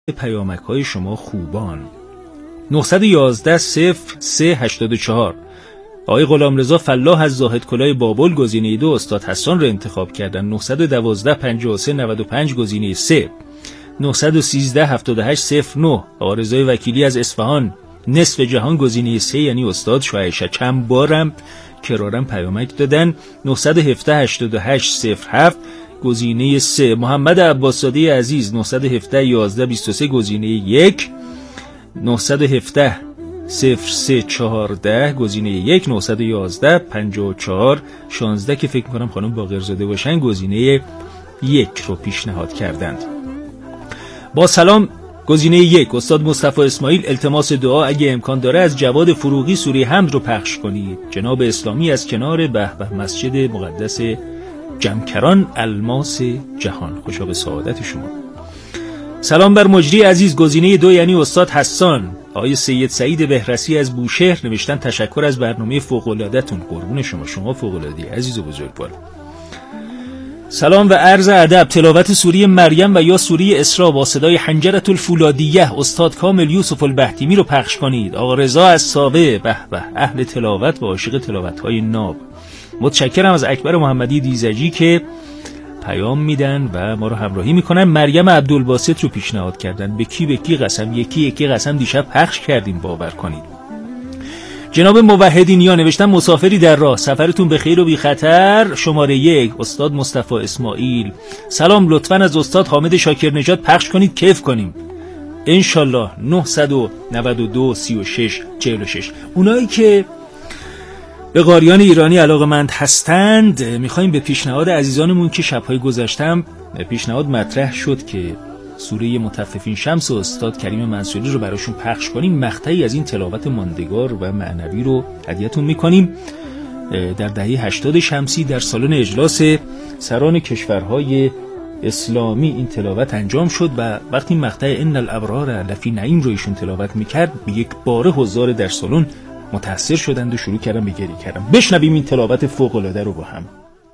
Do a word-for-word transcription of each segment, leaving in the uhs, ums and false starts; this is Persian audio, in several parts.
پیامک های شما خوبان. نه یک یک صفر سه هشتاد و چهار آقای غلامرضا فلاح از زاهد کلاه بابل گزینه دو استاد حسان رو انتخاب کردن. نه یک دو پنجاه و سه نود و پنج گزینه سه. نه یک سه هفتاد و هشت صفر نه آقای رضای وکیلی از اصفهان نصف جهان گزینه سه، یعنی استاد شایشه. چند بارم کرارم پیامک دادن. نه یک هفت هشتاد و هشت صفر هفت گزینه سه. محمد عباسزاده عزیز نه یک هفت یازده بیست و سه گزینه یک. نه یک هفت صفر سه چهارده گزینه یک. نه یک یک پنجاه و چهار شانزده که فکر میکنم خانم باقرزاده باشن گزینه یک رو پیشنهاد کردند. با سلام، گزینه یک استاد مصطفی اسماعیل، التماس دعا اگه امکان داره از جواد فروغی سوره حمد رو پخش کنید. جناب اسلامی از کنار به به مسجد مقدس جمکران الماس جهان، خوشا به سعادت شما. سلام بر مجری عزیز، گزینه دو یعنی استاد حسان. آقای سید سعید بهرسی از بوشهر نوشتن تشکر از برنامه فوق‌العاده‌تون. قربون شما، شما فوق‌العاده‌ای عزیز و بزرگوار. سلام و عرض ادب. تلاوت سوره مریم و یا سوره اسراء با صدای حنجرة الفولادیه استاد کامل یوسف البهتیمی رو پخش کنید. آقا رضا از ساوه، به به، اهل تلاوت و عاشق تلاوت‌های ناب. متشکرم از اکبر محمدی دیزجی که پیام میدن و ما رو همراهی میکنن. مریم عبدالباسط رو پیشنهاد کردن. به کی به کی قسم، یکی یکی قسم دیشب پخش کردیم، باور کنید. جناب موحدین یا نوشتن مسافری در راه، سفرتون به خیر و بی خطر. شماره یک استاد مصطفی اسماعیل. سلام، لطفاً از استاد حامد شاکر نژاد پخش کنید، کیف کنیم انشالله. نه نه دو سی و شش چهل و شش. اونایی که به قاریان ایرانی علاقه‌مند هستند، میخوایم به پیشنهاد عزیزانمون که شب‌های گذشتم پیشنهاد مطرح شد که سوره مطففین شمس و استاد کریم منصوری رو براشون پخش کنیم، مقطعی از این تلاوت ماندگار و معنوی رو هدیه‌تون میکنیم. در دهه هشتاد شمسی در سالن اجلاس سران کشورهای اسلامی این تلاوت انجام شد و وقتی مقطع ان الابرار لفی نعیم رو ایشون تلاوت میکرد، به یک باره حضار در سالن متاثر شدند و شروع کردن به گریه کردن. بشنویم این تلاوت فوق‌العاده رو با هم.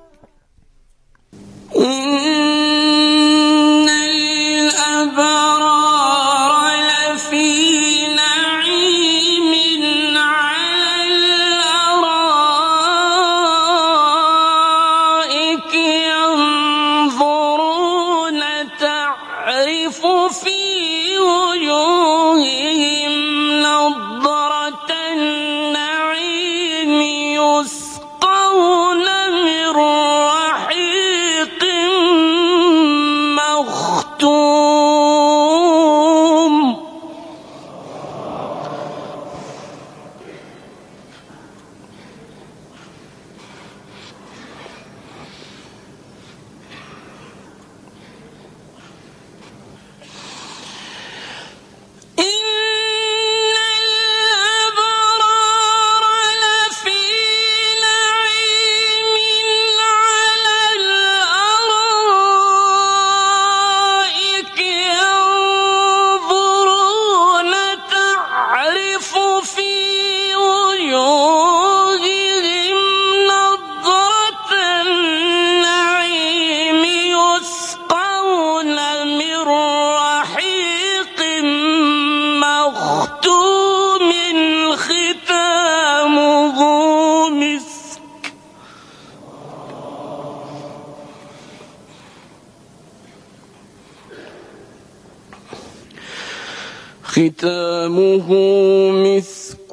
ختامه مسك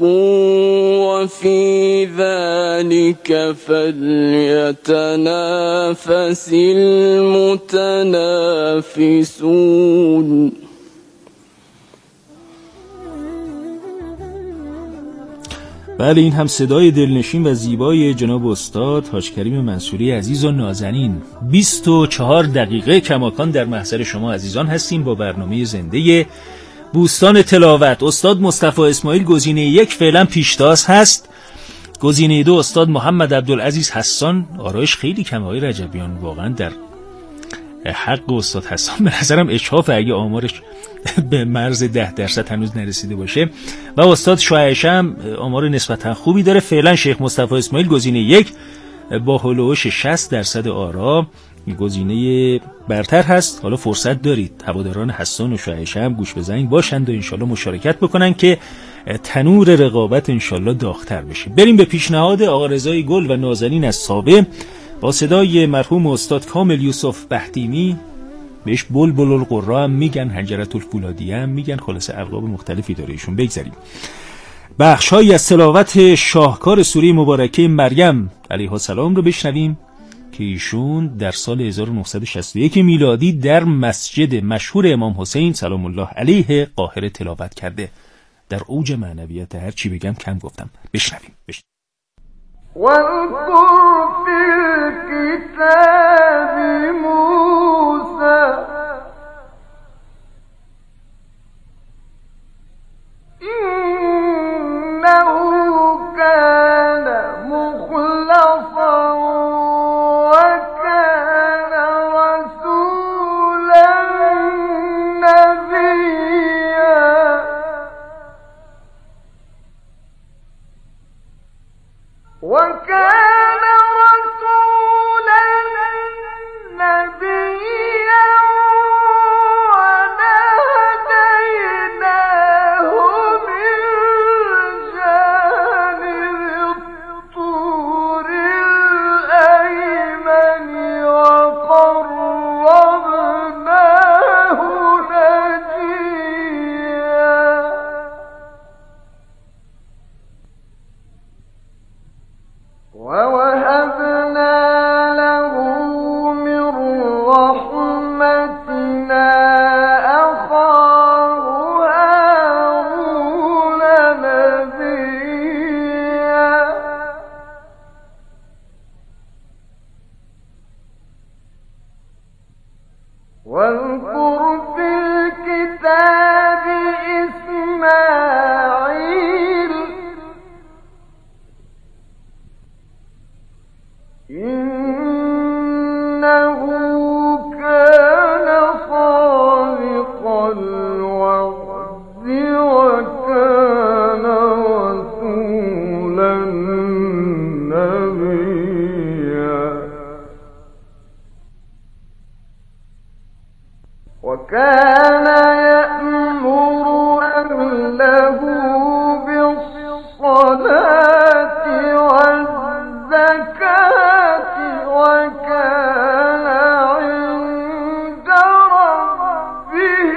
وفي ذلك فليتنافس المتنافسون. بله، این هم صدای دلنشین و زیبای جناب استاد حاج کریم منصوری عزیز و نازنین. بیست و چهار دقیقه کماکان در محضر شما عزیزان هستیم با برنامه زنده بوستان تلاوت. استاد مصطفی اسماعیل گزینه یک فعلا پیشتاز هست. گزینه دو استاد محمد عبدالعزیز حسان. آرایش خیلی کمه های رجبیان، واقعا در حق استاد حسان به نظرم اجحاف اگه آمارش به مرز ده درصد هنوز نرسیده باشه. و استاد شایشه هم آمار نسبتا خوبی داره. فعلا شیخ مصطفی اسماعیل گزینه یک با هولوش شصت درصد آرا. گزینه برتر هست. حالا فرصت دارید هواداران حسان و شایشه هم گوش بزنید باشند و انشالله مشارکت بکنن که تنور رقابت انشالله داغ‌تر بشه. بریم به پیشنهاد آقا رضای گل و نازنین از سابه با صدای مرحوم استاد کامل یوسف بحتیمی. بهش بلبل القرا هم میگن، حنجرة الفولادیه هم میگن، خلاصه القاب مختلفی داره ایشون. بگذاریم بخش‌هایی از تلاوت شاهکار سوره مبارکه مریم علیها السلام رو بشنویم که ایشون در سال هزار و نهصد و شصت و یک میلادی در مسجد مشهور امام حسین سلام الله علیه قاهره تلاوت کرده. در اوج معنویت هر چی بگم کم گفتم. بشنویم, بشنویم. واذكر في الكتاب موسى إنه كان مخلصا وكان رسولا نبيا وكان رسولا نبيا وناديناه من جانب الطور الأيمن وقربناه نجيا ووهبنا له من رحمتنا أخاه هارون نبيا واذكر في الكتاب إسماعيل إنه كان صادق الوعد وكان رسولا نبيا وكان يأمر أهله بالصلاة والزكاة وكان عند ربه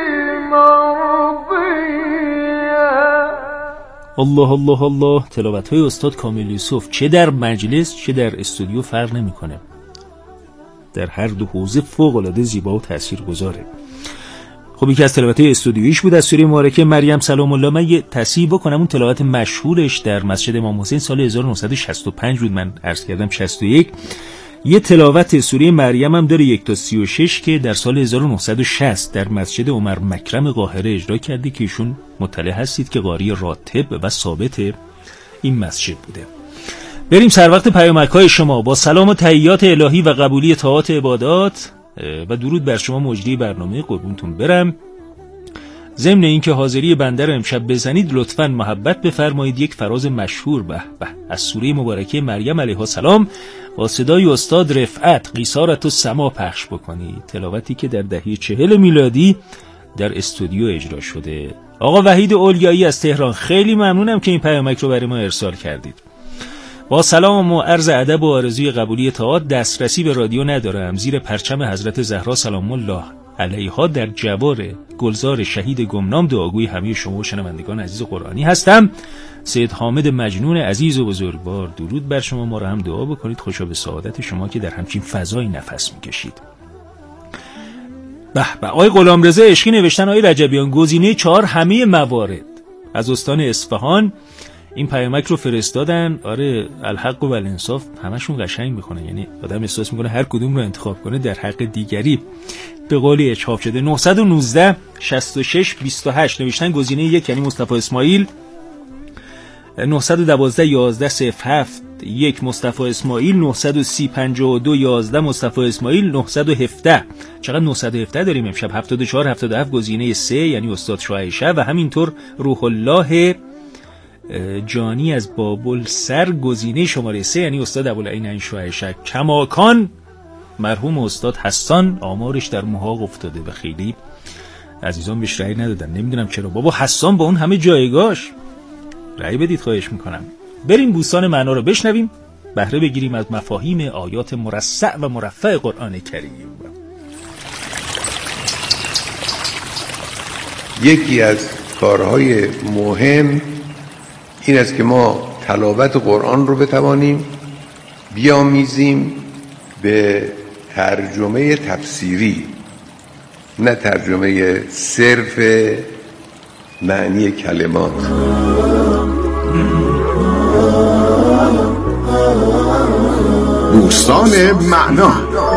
مرضيا. الله الله الله. تلاوت های استاد کامل یوسف چه در مجلس چه در استودیو فرق نمیکنه، در هر دو حوزه فوق العاده زیبا و تاثیرگذاره. خب یکی از تلاوت استودیویش بود از سوره مبارکه مریم سلام الله. من یه تصحیح بکنم، اون تلاوت مشهورش در مسجد امام حسین سال هزار و نهصد و شصت و پنج بود، من عرض کردم شصت و یک. یه تلاوت سوره مریم هم داره یک تا سی و شش که در سال هزار و نهصد و شصت در مسجد عمر مکرم قاهره اجرا کرده که ایشون مطلع هستید که قاری راتب و ثابت این مسجد بوده. بریم سر وقت پیامک‌های شما. با سلام و تحیات الهی و قبولی طاعات عبادات و درود بر شما مجری برنامه، قربونتون برم. ضمن اینکه حاضری بنده رو امشب بزنید لطفاً محبت بفرمایید یک فراز مشهور به به از سوره مبارکه مریم علیها السلام با صدای استاد رفعت قیصارت و سما پخش بکنید. تلاوتی که در دهه چهل میلادی در استودیو اجرا شده. آقا وحید اولیایی از تهران، خیلی ممنونم که این پیامک رو برای ما ارسال کردید. با سلام و عرض ادب و آرزوی قبولی طاعات، دسترسی به رادیو ندارم، زیر پرچم حضرت زهرا سلام الله علیها در جوار گلزار شهید گمنام دعاگوی همه شما و شنوندگان عزیز قرآنی هستم. سید حامد مجنون عزیز و بزرگوار، درود بر شما. ما را هم دعا بکنید خوشا به سعادت شما که در همچین فضای نفس میکشید. به به. آقای غلامرضا عشقی نوشتن آقای رجبیان گزینه چهار همه موارد از استان اصفهان این پیامک رو فرستادن. آره الحق و الانصاف همشون قشنگ میکنه، یعنی آدم احساس میکنه هر کدوم رو انتخاب کنه در حق دیگری به قولی چاپ شده. نه یک نه شصت و شش بیست و هشت نوشتن گزینه یک یعنی مصطفی اسماعیل. نه یک دو یازده صفر هفت یک مصطفی اسماعیل. نه یک سه پنجاه و دو یازده مصطفی اسماعیل. نه یک هفت چقدر نه یک هفت داریم امشب. هفتاد و چهار هفتاد و هفت گزینه سه یعنی استاد شایشه و همینطور روح الله جانی از بابل سر گزینه شماره سه یعنی استاد ابوالعین شایشه. کماکان مرحوم استاد حسان آمارش در محاق افتاده و خیلی عزیزان بهش رأی ندادن. نمیدونم چرا. بابا حسان با اون همه جایگاهش رأی بدید خواهش میکنم. بریم بوستان معنا رو بشنویم، بهره بگیریم از مفاهیم آیات مرصع و مرفع قرآن کریم. یکی از کارهای مهم این است که ما تلاوت قرآن رو بتوانیم بیامیزیم به ترجمه تفسیری، نه ترجمه صرف معنی کلمات. بوستان معنا.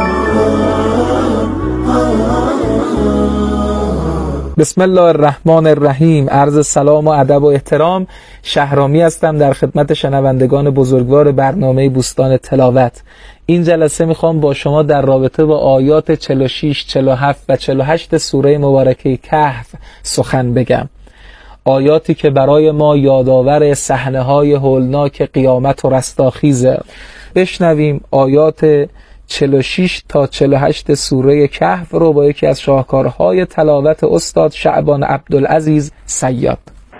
بسم الله الرحمن الرحیم. عرض سلام و ادب و احترام. شهرامی هستم در خدمت شنوندگان بزرگوار برنامه بوستان تلاوت. این جلسه میخوام با شما در رابطه با آیات چهل و شش، چهل و هفت و چهل و هشت سوره مبارکه کهف سخن بگم. آیاتی که برای ما یادآور صحنه‌های هولناک قیامت و رستاخیزه. بشنویم آیات چهل و شش تا چهل و هشت سوره کهف رو با یکی از شاهکارهای تلاوت استاد شعبان عبدالعزیز صیاد.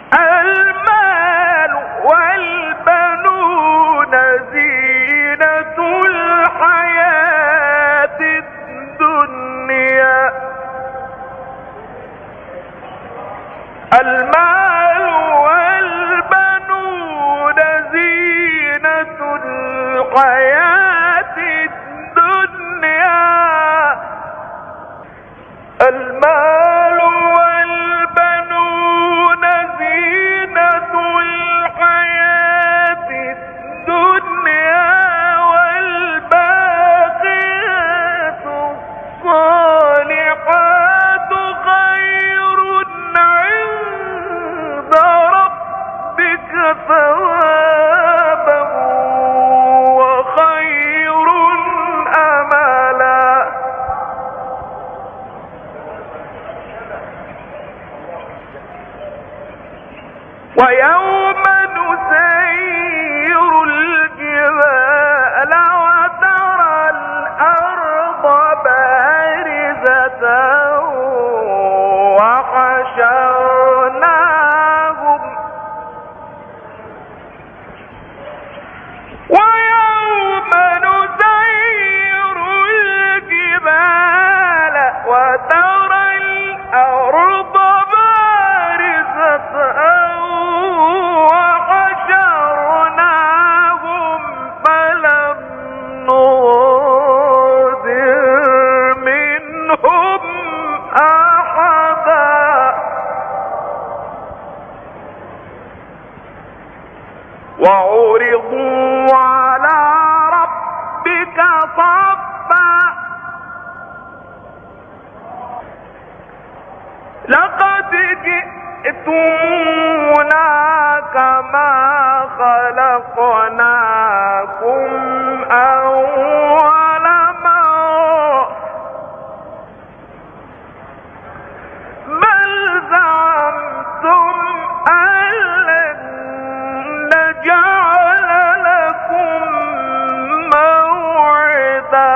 المال والبنون زینة الحیاة الدنیا. المال والبنون زینة الحیاة المال والبنون زينة الحياة الدنيا والباقيات الصالحات خير عند ربك ثوابا وخير أملا. ويوم نسير الجبال وترى الأرض بارزة وحشرناهم ويوم نسير الجبال وترى الأرض بارزة وحشرناهم فلم نغادر منهم أحدا وعرضوا على ربك صفا لقد جئتمونا كما خلقناكم أول مرة بل زعمتم أن لن نجعل لكم موعدا.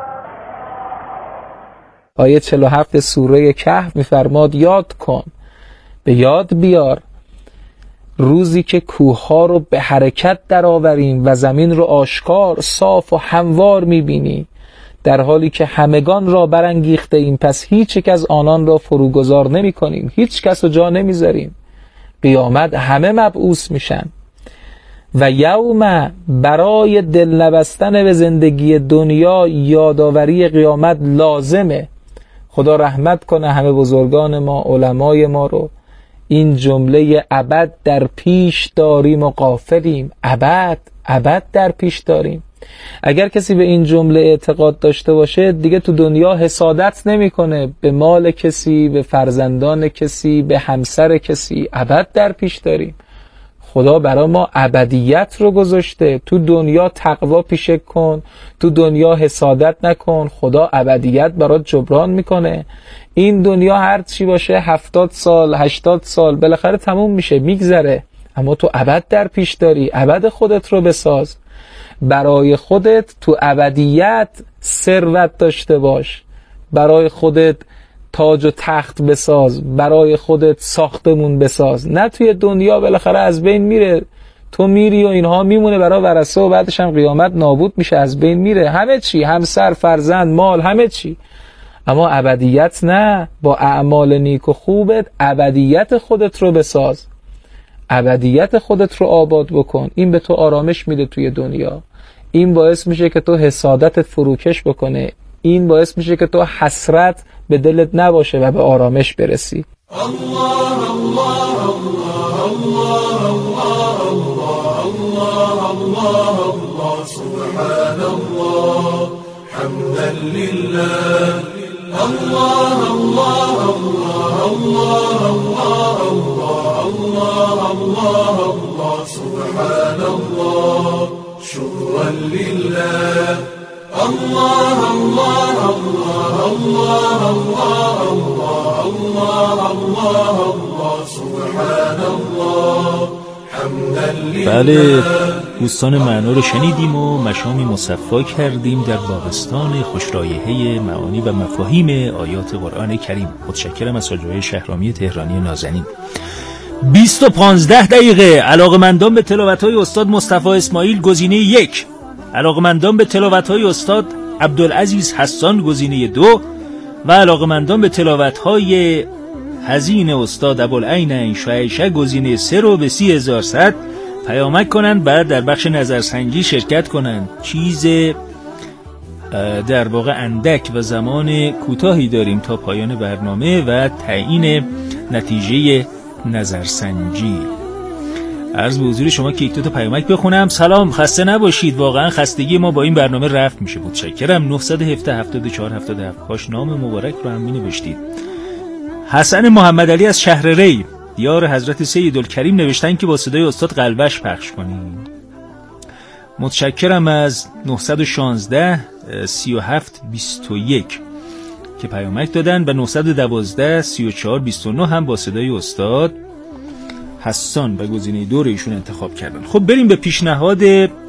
آیه چهل و هفت سوره کهف می‌فرماد یاد کن، به یاد بیار روزی که کوه‌ها رو به حرکت درآوریم و زمین رو آشکار، صاف و هموار می‌بینی، در حالی که همگان را برانگیخته ایم، پس هیچ یک از آنان را فروگذار نمی‌کنیم، هیچ کس رو جا نمی‌ذاریم. قیامت همه مبعوث میشن. و یوم، برای دل نبستن به زندگی دنیا یادآوری قیامت لازمه. خدا رحمت کنه همه بزرگان ما، علمای ما رو. این جمله ابد در پیش داریم و غافلیم. ابد ابد در پیش داریم. اگر کسی به این جمله اعتقاد داشته باشه دیگه تو دنیا حسادت نمیکنه به مال کسی، به فرزندان کسی، به همسر کسی. ابد در پیش داریم. خدا برای ما ابدیت رو گذاشته. تو دنیا تقوا پیشه کن، تو دنیا حسادت نکن، خدا ابدیت برات جبران میکنه. این دنیا هر چی باشه هفتاد سال، هشتاد سال بالاخره تموم میشه، میگذره، اما تو ابد در پیش داری. ابد خودت رو بساز. برای خودت تو ابدیت ثروت داشته باش، برای خودت تاج و تخت بساز، برای خودت ساختمون بساز، نه توی دنیا بالاخره از بین میره، تو میری و اینها میمونه برای ورثه و بعدش هم قیامت نابود میشه، از بین میره همه چی، همسر، فرزند، مال، همه چی. اما ابدیت نه، با اعمال نیک و خوبت ابدیت خودت رو بساز، ابدیت خودت رو آباد بکن. این به تو آرامش میده توی دنیا، این باعث میشه که تو حسادتت فروکش بکنه، این باعث میشه که تو حسرت به دلت نباشه و به آرامش برسی. الله الله الله الله الله الله الله الله سبحان الله حمدا لله الله الله الله الله الله الله الله الله سبحان الله شكرا لله الله الله الله الله الله الله الله الله الله سبحان الله حمدا لله. بله دوستان، معنا رو شنیدیم و مشامی مصفا کردیم در واقستان خوشرایحه معانی و مفاهیم آیات قرآن کریم. متشکرم از حاج شهرامی تهرانی نازنین. بیست و پانزده دقیقه. علاقمندان به تلاوت‌های استاد مصطفی اسماعیل گزینه یک، علاقمندان به تلاوت‌های استاد عبدالعزیز حسان گزینه دو و علاقمندان به تلاوت‌های حزین استاد ابوالعین شایشه گزینه سه رو به سی هزار صد پیامک کنند، بعد در بخش نظرسنجی شرکت کنند. چیز در واقع اندک و زمان کوتاهی داریم تا پایان برنامه و تعیین نتیجه نظرسنجی. عرض به حضور شما که یک دو تا پیامک بخونم. سلام، خسته نباشید، واقعا خستگی ما با این برنامه رفت میشه. متشکرم. نه یک هفت هفتاد و چهار هفتاد و هفت کاش نام مبارک رو هم نوشتید. حسن محمد علی از شهر ری دیار حضرت سیدالکریم نوشتن که با صدای استاد قلبش پخش کنید. متشکرم از نه یک شش سی و هفت بیست و یک که پیامک دادن و نه یک دو سی و چهار بیست و نه هم با صدای استاد حسان و گزینه دو رو ایشون انتخاب کردن. خب بریم به پیشنهاد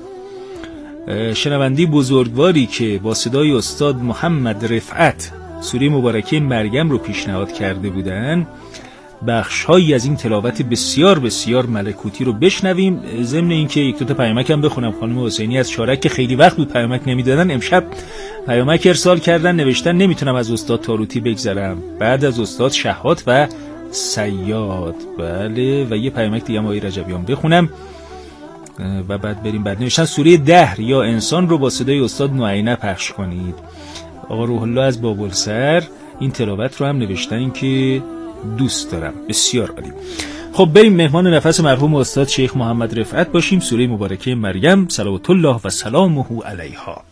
شنوندی بزرگواری که با صدای استاد محمد رفعت سوره مبارکه مریم رو پیشنهاد کرده بودن. بخش‌هایی از این تلاوت بسیار بسیار ملکوتی رو بشنویم. ضمن اینکه یک دو تا پیامک هم بخونم. خانم حسینی از شارک که خیلی وقت بود پیامک نمیدادن، امشب پیامک ارسال کردن، نوشتن نمیتونم از استاد تاروتی بگذرم، بعد از استاد شهات و صیاد. بله، و یه پیامک دیگه هم آقای رجبیان بخونم و بعد بریم. بعد نوشتن سوره دهر یا انسان رو با صدای استاد نوعینه پخش کنید. آقا روح الله از بابلسر این تلاوت رو هم نوشتن که دوست دارم. بسیار عالی. خب بریم مهمان نفس مرحوم استاد شیخ محمد رفعت باشیم. سوره مبارکه مریم صلوات الله و سلامه علیها.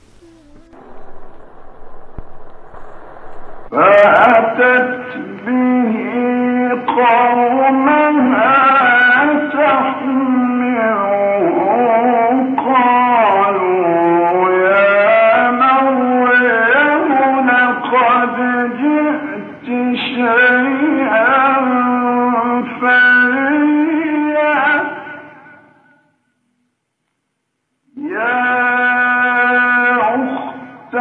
فأتت به قومها تحمله قالوا يا مريم لقد جئت شيئا فريا يا أخت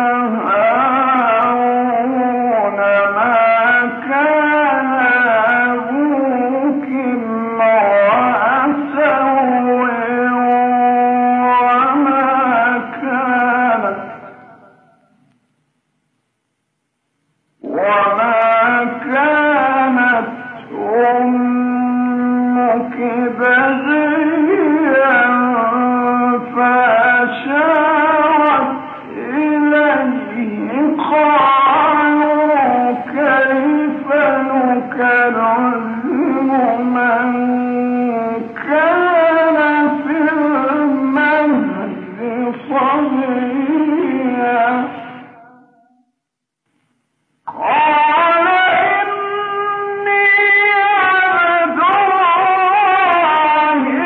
هارون ما كان أبوك امرأ سوء وما كانت وما كانت أمك بغيا فأشارت إليه قالوا كيف نكلم من كان في المهد صبيا قال إني عبد الله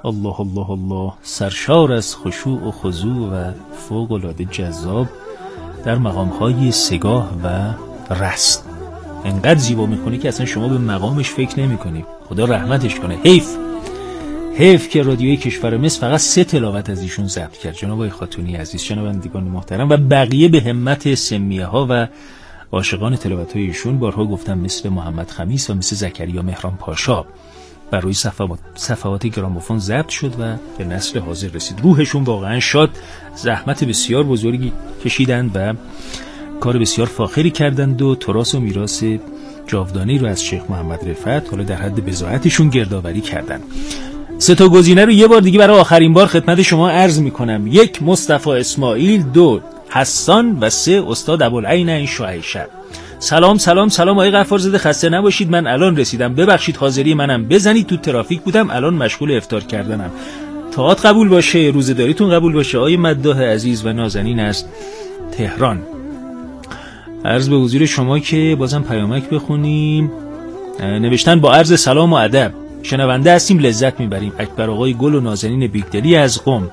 الله الله الله، سرشار از خشوع و خضوع و فوق العاده جذاب در مقام‌های سگاه و رست. انقدر زیبا می‌کنی که اصلا شما به مقامش فکر نمی‌کنی. خدا رحمتش کنه. حیف حیف که رادیوی کشور مصر فقط سه تلاوت از ایشون ضبط کرد. جناب آقای خاتونی عزیز، شنوندگان محترم و بقیه به همت سمیه ها و عاشقان تلاوت های ایشون، بارها گفتم، مثل محمد خمیس و مثل زکریا مهران پاشا بر روی صفحات صفحات گرامافون ضبط شد و به نسل حاضر رسید. روحشون واقعا شاد، زحمت بسیار بزرگی کشیدند و کار بسیار فاخری کردند و تراث و میراث جاودانی رو از شیخ محمد رفعت حالا در حد بضاعتشون گردآوری کردند. سه تا گزینه رو یه بار دیگه برای آخرین بار خدمت شما عرض میکنم: یک، مصطفی اسماعیل، دو، حسان و سه، استاد ابوالعین شعیشر. سلام سلام سلام آقای غفارزاده، خسته نباشید، من الان رسیدم، ببخشید حاضری منم بزنید، تو ترافیک بودم، الان مشغول افطار کردنم. طاعت قبول باشه، روزداریتون قبول باشه. آقای مداح عزیز و نازنین از تهران، عرض به حضور شما که بازم پیامک بخونیم. نوشتن: با عرض سلام و ادب، شنونده هستیم، لذت میبریم. اکبر آقای گل و نازنین بیگدلی از قم.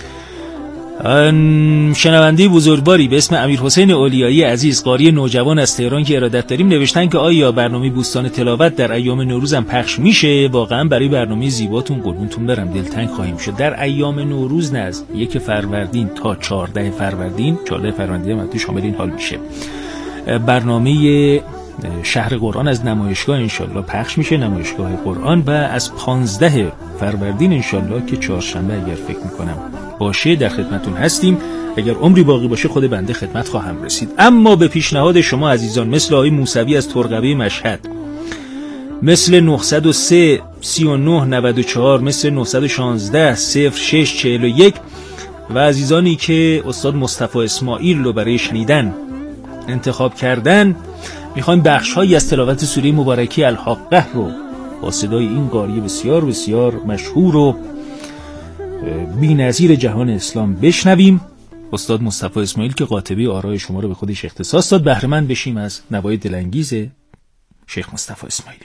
شنونده بزرگواری به اسم امیر حسین اولیایی عزیز، قاری نوجوان از تهران که ارادت داریم، نوشتن که آیا برنامه بوستان تلاوت در ایام نوروز هم پخش میشه؟ واقعا برای برنامه زیباتون قربونتون برم، دلتنگ خواهیم شد. در ایام نوروز نه، از یک فروردین تا چهارده فروردین، چهارده فروردین هم تو شامل این حال میشه، برنامه شهر قرآن از نمایشگاه انشالله پخش میشه، نمایشگاه قرآن، و از پانزده فروردین انشالله که چهارشنبه اگر فکر میکنم باشه در خدمتون هستیم. اگر عمری باقی باشه خود بنده خدمت خواهم رسید. اما به پیشنهاد شما عزیزان، مثل آقای موسوی از ترقبه مشهد، مثل نه صفر سه سی و نه نود و چهار، مثل نه یک شش صفر شش چهل و یک و عزیزانی که استاد مصطفی اسماعیل رو برای شنیدن انتخاب کردن، میخوایم بخش‌هایی از تلاوت سوره مبارکه الحاقه رو با صدای این قاری بسیار بسیار مشهور و بی‌نظیر جهان اسلام بشنویم. استاد مصطفی اسماعیل که قاطبه آرای شما رو به خودش اختصاص داد، بهره مند بشیم از نوای دلانگیز شیخ مصطفی اسماعیل.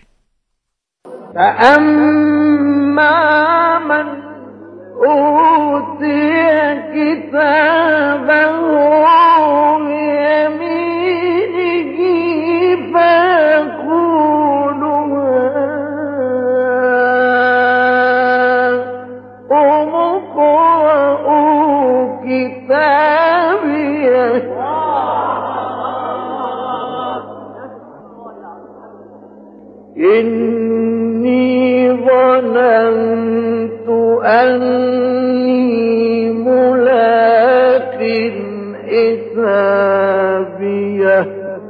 فأما من أوتي كتابه بيمينه فيقول هاؤم اقرءوا كتابيه إني ظننت أني ملاق حسابيه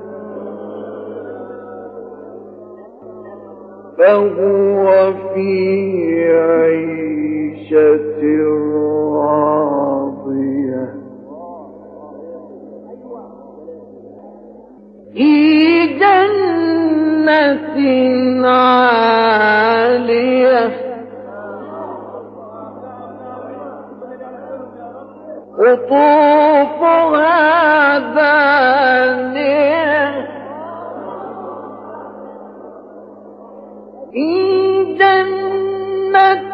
فهو في عيشة راضية في جنة عالية قطوفها دانية في جنة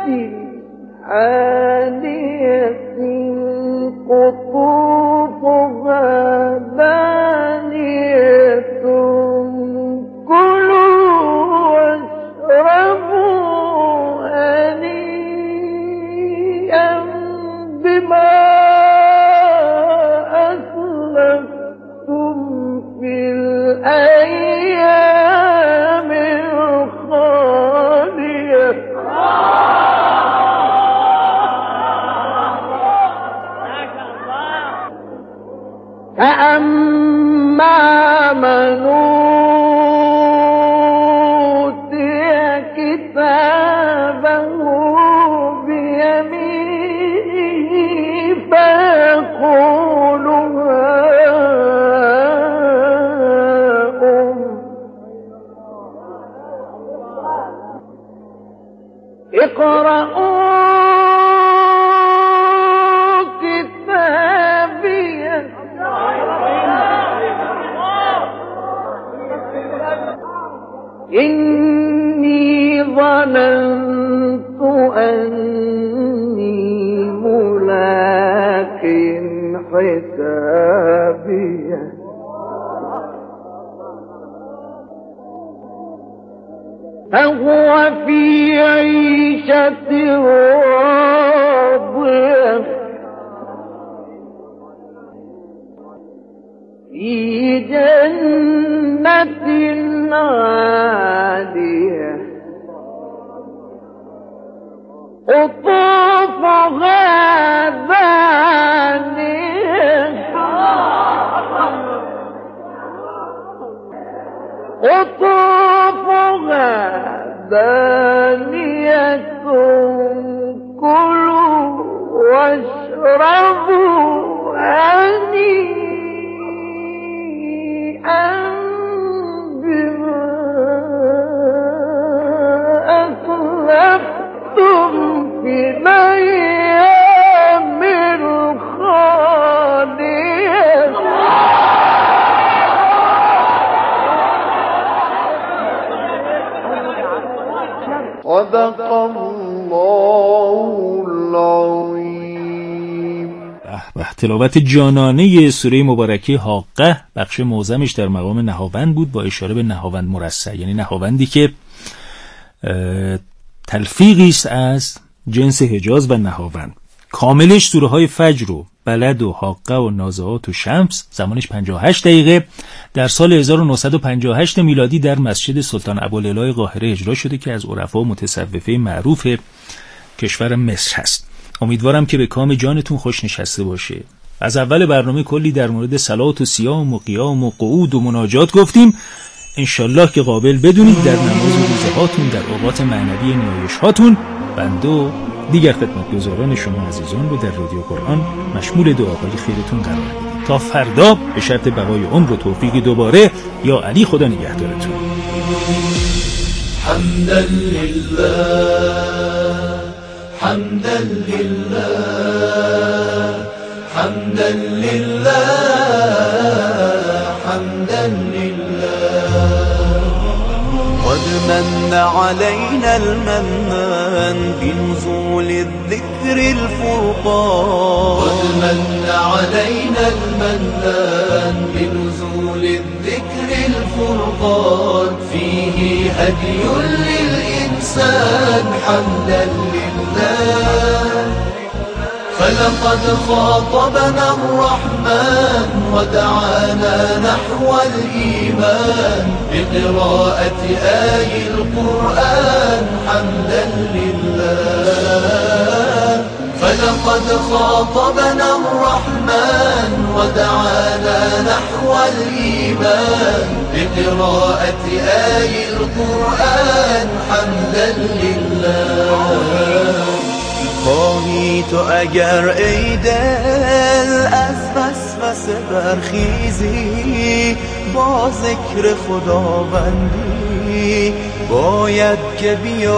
عالية قطوفها دانية كلوا واشربوا هنيئا بما أسلفتم في الأيام الخالية فأما من أوتي كتابه بيمينه فيقول هاؤم اقرءوا كتابيه إني ظننت أني سابية فهو في عيشة راضية في جنة عالية قطوفها دانية قطوفها دانية كلوا واشربوا هنيئا بما أسلفتم في الأيام الخالية صدق الله العظیم. به تلاوت جانانه سوره مبارکه حاقه بخش معظمش در مقام نهاوند بود با اشاره به نهاوند مرصع، یعنی نهاوندی که تلفیقی است از جنس حجاز و نهاوند. کاملش سوره های فجر و بلد و حاقه و نازعات و شمس، زمانش پنجاه و هشت دقیقه، در سال هزار و نهصد و پنجاه و هشت میلادی در مسجد سلطان ابوالعلا قاهره اجرا شده که از عرفا و متصوفه معروف کشور مصر هست. امیدوارم که به کام جانتون خوش نشسته باشه. از اول برنامه کلی در مورد صلات و صیام و قیام و قعود و مناجات گفتیم. انشالله که قابل بدونید در نماز و روزه هاتون، در اوقات معنوی نیایش هاتون، بنده و دیگر خدمتگزاران شما عزیزان رو در رادیو قرآن مشمول دعاهای خیرتون قرار میدیم. تا فردا به شرط بقای عمر و توفیقی دوباره، یا علی خدا نگهدارتون. حمدا لله حمدا لله حمدا لله حمدا لله قد من علينا المنان بنزول الذكر الفرقان قد من علينا المنان بنزول الذكر الفرقان فيه هدي للإنسان حمدا لله فلقد خاطبنا الرحمن ودعانا نحو الإيمان بقراءة آي القرآن حمدا لله فلقد خاطبنا الرحمن ودعانا نحو الإيمان بقراءة آي القرآن حمدا لله خواهی تو اگر ای دل از وسوسه برخیزی با ذکر خداوندی باید که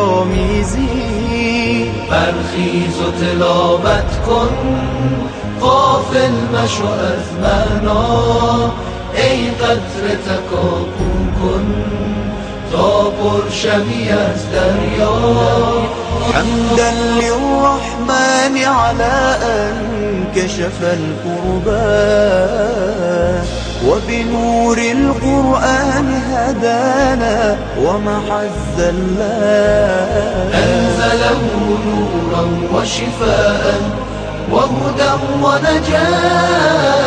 بیامیزی برخیز و تلاوت کن غافل مشو از معنا ای قطره تکاپو کن تا پرشوی از دریا حمدا للرحمن على أن كشف الكربات وبنور القرآن هدانا ومحى الزلات أنزله نورا وشفاء وهدى ونجاة